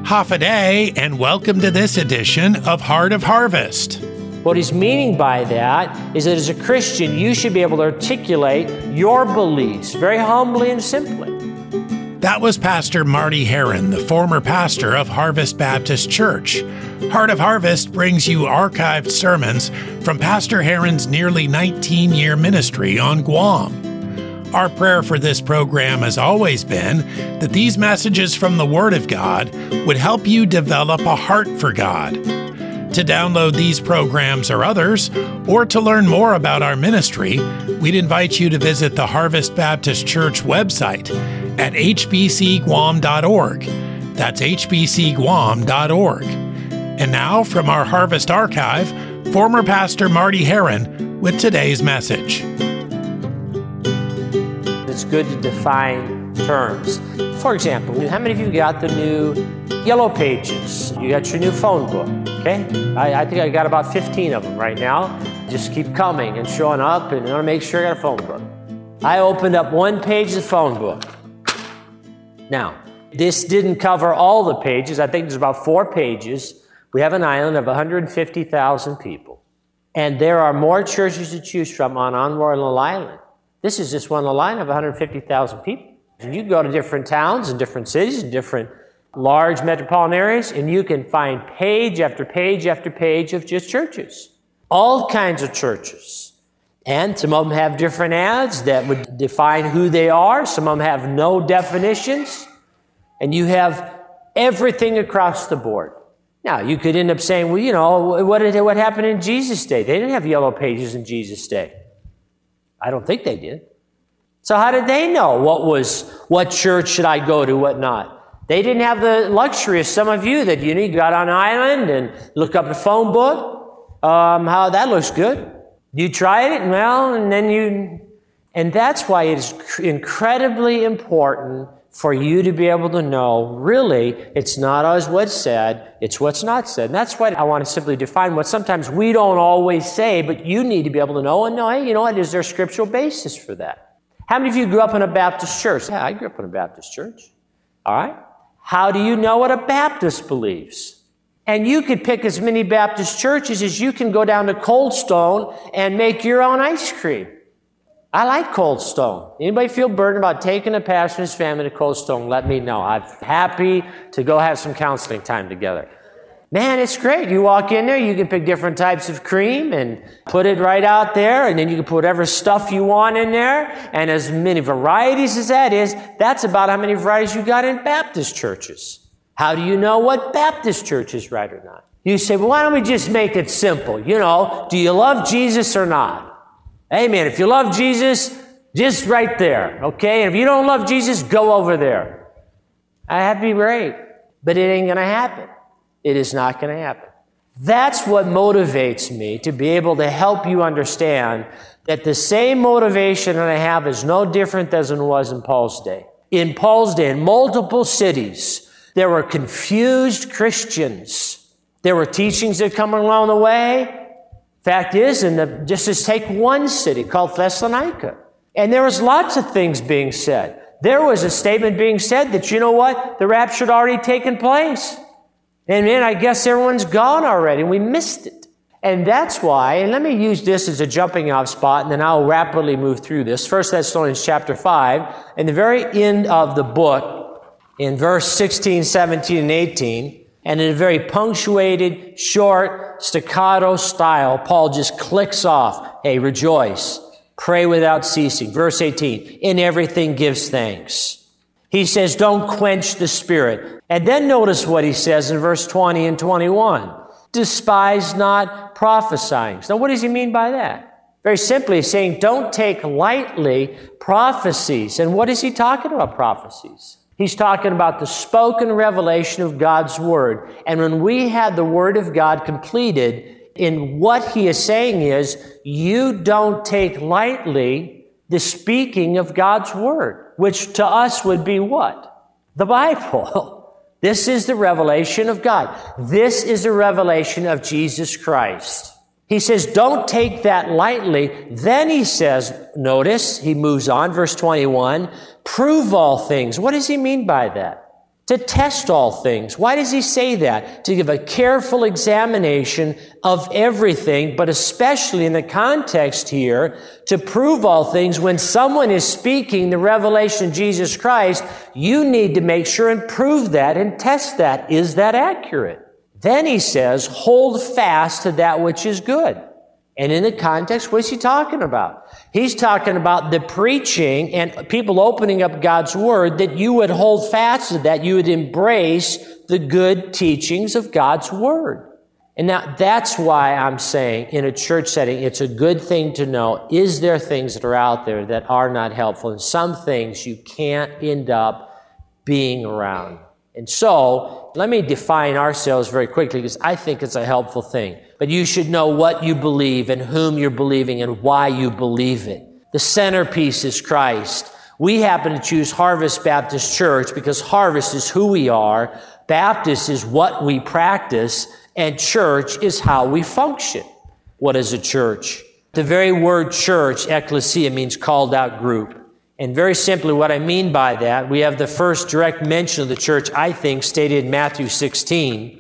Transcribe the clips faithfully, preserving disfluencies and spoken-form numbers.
Hafa and welcome to this edition of Heart of Harvest. What he's meaning by that is that as a Christian, you should be able to articulate your beliefs very humbly and simply. That was Pastor Marty Heron, the former pastor of Harvest Baptist Church. Heart of Harvest brings you archived sermons from Pastor Heron's nearly nineteen-year ministry on Guam. Our prayer for this program has always been that these messages from the Word of God would help you develop a heart for God. To download these programs or others, or to learn more about our ministry, we'd invite you to visit the Harvest Baptist Church website at h b c guam dot org. That's h b c guam dot org. And now, from our Harvest Archive, former Pastor Marty Heron with today's message. It's good to define terms. For example, how many of you got the new Yellow Pages? You got your new phone book, okay? I, I think I got about fifteen of them right now. Just keep coming and showing up, and I want to make sure I got a phone book. I opened up one page of the phone book. Now, this didn't cover all the pages. I think there's about four pages. We have an island of one hundred fifty thousand people, and there are more churches to choose from on Unroyal Island. This is just one little island of one hundred fifty thousand people. And you go to different towns and different cities and different large metropolitan areas, and you can find page after page after page of just churches. All kinds of churches. And some of them have different ads that would define who they are. Some of them have no definitions. And you have everything across the board. Now, you could end up saying, well, you know, what did what happened in Jesus' day? They didn't have Yellow Pages in Jesus' day. I don't think they did. So how did they know what was, what church should I go to, what not? They didn't have the luxury of some of you that, you know, you got on an island and look up the phone book. Um, how that looks good. You tried it, well, and then you, and that's why it's incredibly important for you to be able to know, really, it's not always what's said, it's what's not said. And that's why I want to simply define what sometimes we don't always say, but you need to be able to know and know, hey, you know what, is there a scriptural basis for that? How many of you grew up in a Baptist church? Yeah, I grew up in a Baptist church. All right? How do you know what a Baptist believes? And you could pick as many Baptist churches as you can go down to Cold Stone and make your own ice cream. I like Cold Stone. Anybody feel burdened about taking a pastor and his family to Cold Stone? Let me know. I'm happy to go have some counseling time together. Man, it's great. You walk in there, you can pick different types of cream and put it right out there, and then you can put whatever stuff you want in there, and as many varieties as that is, that's about how many varieties you got in Baptist churches. How do you know what Baptist church is right or not? You say, well, why don't we just make it simple? You know, do you love Jesus or not? Amen. If you love Jesus, just right there, okay? And if you don't love Jesus, go over there. That'd be great, but it ain't going to happen. It is not going to happen. That's what motivates me to be able to help you understand that the same motivation that I have is no different than it was in Paul's day. In Paul's day, in multiple cities, there were confused Christians. There were teachings that come along the way. Fact is, in the, just as take one city called Thessalonica, and there was lots of things being said. There was a statement being said that, you know what, the rapture had already taken place. And man, I guess everyone's gone already, and we missed it. And that's why, and let me use this as a jumping off spot, and then I'll rapidly move through this. First Thessalonians chapter five, in the very end of the book, in verse sixteen, seventeen, and eighteen, and in a very punctuated, short, staccato style, Paul just clicks off, hey, rejoice, pray without ceasing. Verse eighteen, in everything gives thanks. He says, don't quench the spirit. And then notice what he says in verse twenty and twenty-one. Despise not prophesying. Now, what does he mean by that? Very simply, he's saying, don't take lightly prophecies. And what is he talking about, prophecies? He's talking about the spoken revelation of God's Word. And when we had the Word of God completed, in what he is saying is, you don't take lightly the speaking of God's Word, which to us would be what? The Bible. This is the revelation of God. This is the revelation of Jesus Christ. He says, don't take that lightly. Then he says, notice, he moves on, verse twenty-one, prove all things. What does he mean by that? to test all things. Why does he say that? To give a careful examination of everything, but especially in the context here, to prove all things. When someone is speaking the revelation of Jesus Christ, you need to make sure and prove that and test that. Is that accurate? Then he says, hold fast to that which is good. And in the context, what's he talking about? He's talking about the preaching and people opening up God's Word, that you would hold fast to that, you would embrace the good teachings of God's Word. And now that's why I'm saying in a church setting, it's a good thing to know, is there things that are out there that are not helpful? And some things you can't end up being around. And so, let me define ourselves very quickly because I think it's a helpful thing. But you should know what you believe and whom you're believing and why you believe it. The centerpiece is Christ. We happen to choose Harvest Baptist Church because Harvest is who we are, Baptist is what we practice, and church is how we function. What is a church? The very word church, ecclesia, means called out group. And very simply, what I mean by that, we have the first direct mention of the church, I think, stated in Matthew sixteen.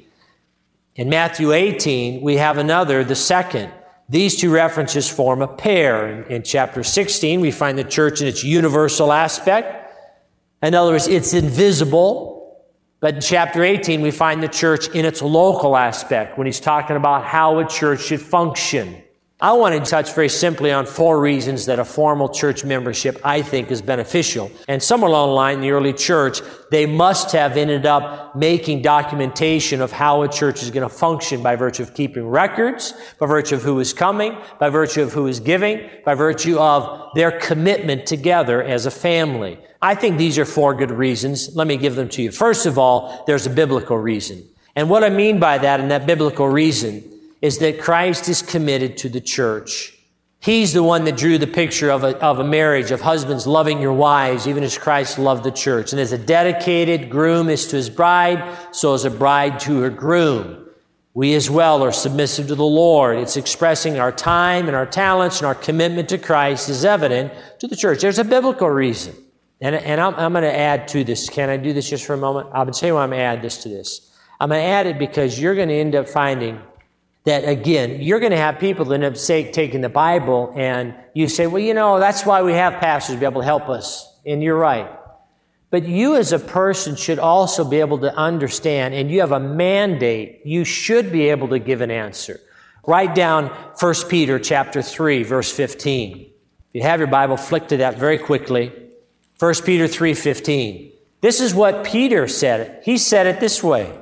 In Matthew eighteen, we have another, the second. These two references form a pair. In, in chapter sixteen, we find the church in its universal aspect. In other words, it's invisible. But in chapter eighteen, we find the church in its local aspect when he's talking about how a church should function. I want to touch very simply on four reasons that a formal church membership, I think, is beneficial. And somewhere along the line in the early church, they must have ended up making documentation of how a church is going to function by virtue of keeping records, by virtue of who is coming, by virtue of who is giving, by virtue of their commitment together as a family. I think these are four good reasons. Let me give them to you. First of all, there's a biblical reason. And what I mean by that, and that biblical reason, is that Christ is committed to the church. He's the one that drew the picture of a, of a marriage, of husbands loving your wives, even as Christ loved the church. And as a dedicated groom is to his bride, so is a bride to her groom. We as well are submissive to the Lord. It's expressing our time and our talents and our commitment to Christ is evident to the church. There's a biblical reason. And, and I'm, I'm going to add to this. Can I do this just for a moment? I'll tell you why I'm going to add this to this. I'm going to add it because you're going to end up finding that, again, you're going to have people that end up say, taking the Bible and you say, well, you know, that's why we have pastors to be able to help us. And you're right. But you as a person should also be able to understand, and you have a mandate, you should be able to give an answer. Write down First Peter chapter three, verse fifteen. If you have your Bible, flick to that very quickly. First Peter three fifteen. This is what Peter said. He said it this way.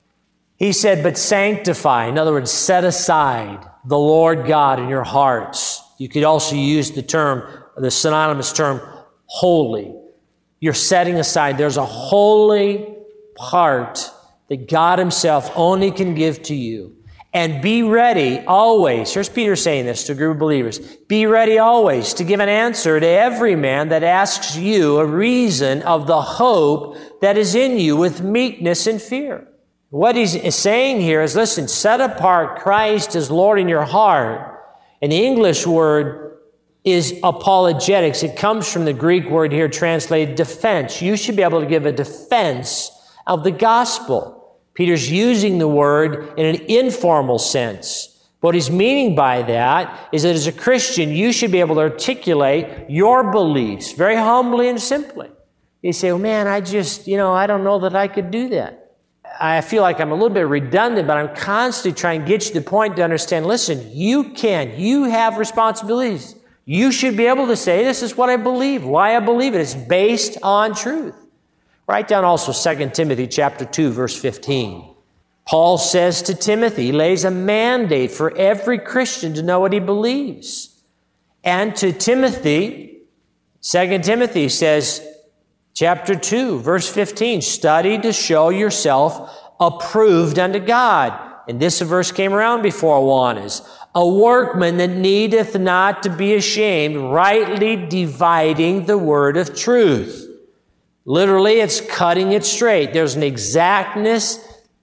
He said, but sanctify, in other words, set aside the Lord God in your hearts. You could also use the term, the synonymous term, holy. You're setting aside. There's a holy part that God himself only can give to you. And be ready always. Here's Peter saying this to a group of believers. Be ready always to give an answer to every man that asks you a reason of the hope that is in you with meekness and fear. What he's saying here is, listen, set apart Christ as Lord in your heart. And the English word is apologetics. It comes from the Greek word here translated defense. You should be able to give a defense of the gospel. Peter's using the word in an informal sense. What he's meaning by that is that as a Christian, you should be able to articulate your beliefs very humbly and simply. You say, well, man, I just, you know, I don't know that I could do that. I feel like I'm a little bit redundant, but I'm constantly trying to get you to the point to understand, listen, you can, you have responsibilities. You should be able to say, this is what I believe, why I believe it. It's based on truth. Write down also Second Timothy chapter two, verse fifteen. Paul says to Timothy, he lays a mandate for every Christian to know what he believes. And to Timothy, Second Timothy says, chapter two, verse fifteen, study to show yourself approved unto God. And this verse came around before Awanas. A workman that needeth not to be ashamed, rightly dividing the word of truth. Literally, it's cutting it straight. There's an exactness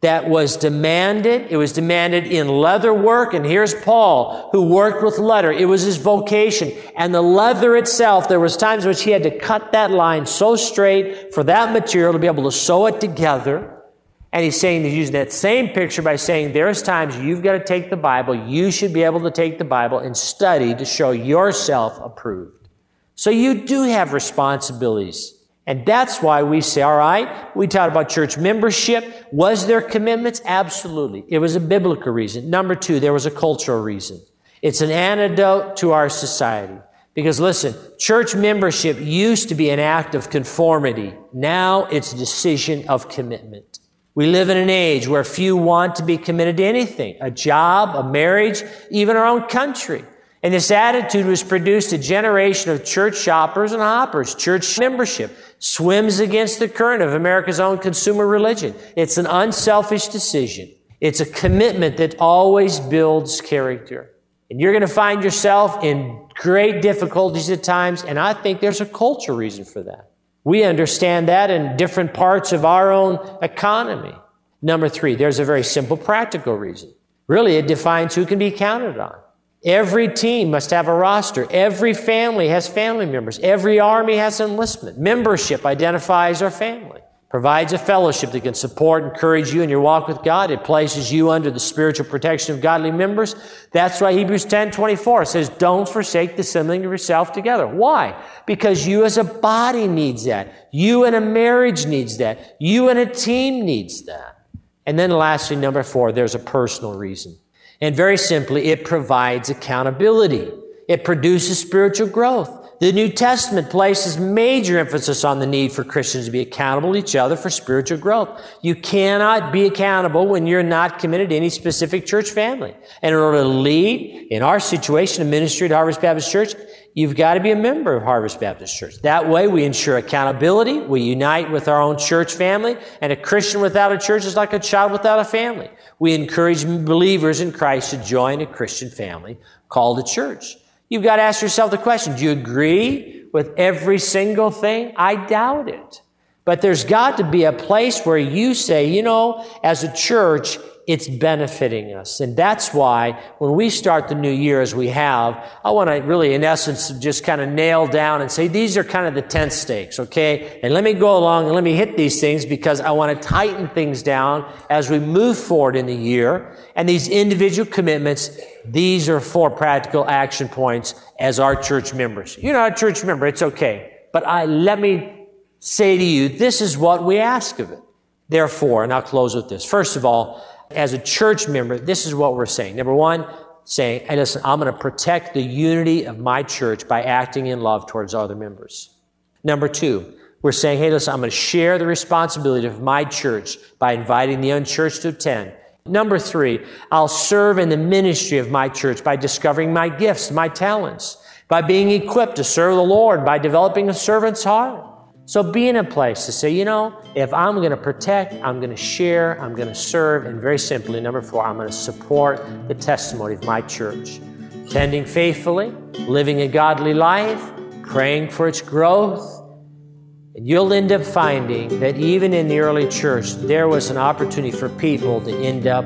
that was demanded. It was demanded in leather work. And here's Paul, who worked with leather. It was his vocation. And the leather itself, there was times which he had to cut that line so straight for that material to be able to sew it together. And he's saying, he's using that same picture by saying, there's times you've got to take the Bible. You should be able to take the Bible and study to show yourself approved. So you do have responsibilities. And that's why we say, all right, we talked about church membership. Was there commitments? Absolutely. It was a biblical reason. Number two, there was a cultural reason. It's an antidote to our society. Because listen, church membership used to be an act of conformity. Now it's a decision of commitment. We live in an age where few want to be committed to anything, a job, a marriage, even our own country. And this attitude was produced a generation of church shoppers and hoppers. Church membership swims against the current of America's own consumer religion. It's an unselfish decision. It's a commitment that always builds character. And you're going to find yourself in great difficulties at times, and I think there's a cultural reason for that. We understand that in different parts of our own economy. Number three, there's a very simple practical reason. Really, it defines who can be counted on. Every team must have a roster. Every family has family members. Every army has enlistment. Membership identifies our family, provides a fellowship that can support and encourage you in your walk with God. It places you under the spiritual protection of godly members. That's why Hebrews ten twenty-four says, don't forsake the assembling of yourself together. Why? Because you as a body needs that. You and a marriage needs that. You and a team needs that. And then lastly, number four, there's a personal reason. And very simply, it provides accountability. It produces spiritual growth. The New Testament places major emphasis on the need for Christians to be accountable to each other for spiritual growth. You cannot be accountable when you're not committed to any specific church family. And in order to lead, in our situation, a ministry at Harvest Baptist Church, you've got to be a member of Harvest Baptist Church. That way we ensure accountability, we unite with our own church family, and a Christian without a church is like a child without a family. We encourage believers in Christ to join a Christian family called a church. You've got to ask yourself the question, do you agree with every single thing? I doubt it. But there's got to be a place where you say, you know, as a church, it's benefiting us. And that's why when we start the new year as we have, I want to really, in essence, just kind of nail down and say, these are kind of the tent stakes, okay? And let me go along and let me hit these things because I want to tighten things down as we move forward in the year. And these individual commitments, these are four practical action points as our church members. You're not a church member, it's okay. But I let me say to you, this is what we ask of it. Therefore, and I'll close with this. First of all, as a church member, this is what we're saying. Number one, saying, hey, listen, I'm going to protect the unity of my church by acting in love towards other members. Number two, we're saying, hey, listen, I'm going to share the responsibility of my church by inviting the unchurched to attend. Number three, I'll serve in the ministry of my church by discovering my gifts, my talents, by being equipped to serve the Lord, by developing a servant's heart. So be in a place to say, you know, if I'm going to protect, I'm going to share, I'm going to serve, and very simply, number four, I'm going to support the testimony of my church. Attending faithfully, living a godly life, praying for its growth, and you'll end up finding that even in the early church, there was an opportunity for people to end up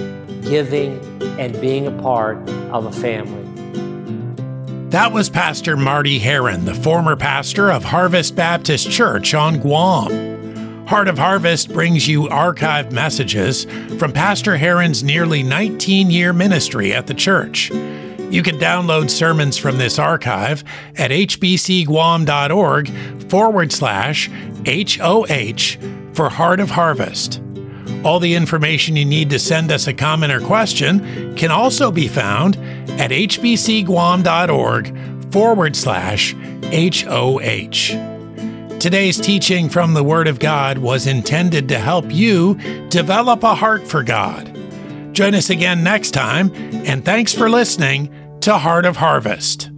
giving and being a part of a family. That was Pastor Marty Heron, the former pastor of Harvest Baptist Church on Guam. Heart of Harvest brings you archived messages from Pastor Heron's nearly nineteen-year ministry at the church. You can download sermons from this archive at hbcguam.org forward slash HOH for Heart of Harvest. All the information you need to send us a comment or question can also be found at hbcguam.org forward slash HOH. Today's teaching from the Word of God was intended to help you develop a heart for God. Join us again next time, and thanks for listening to Heart of Harvest.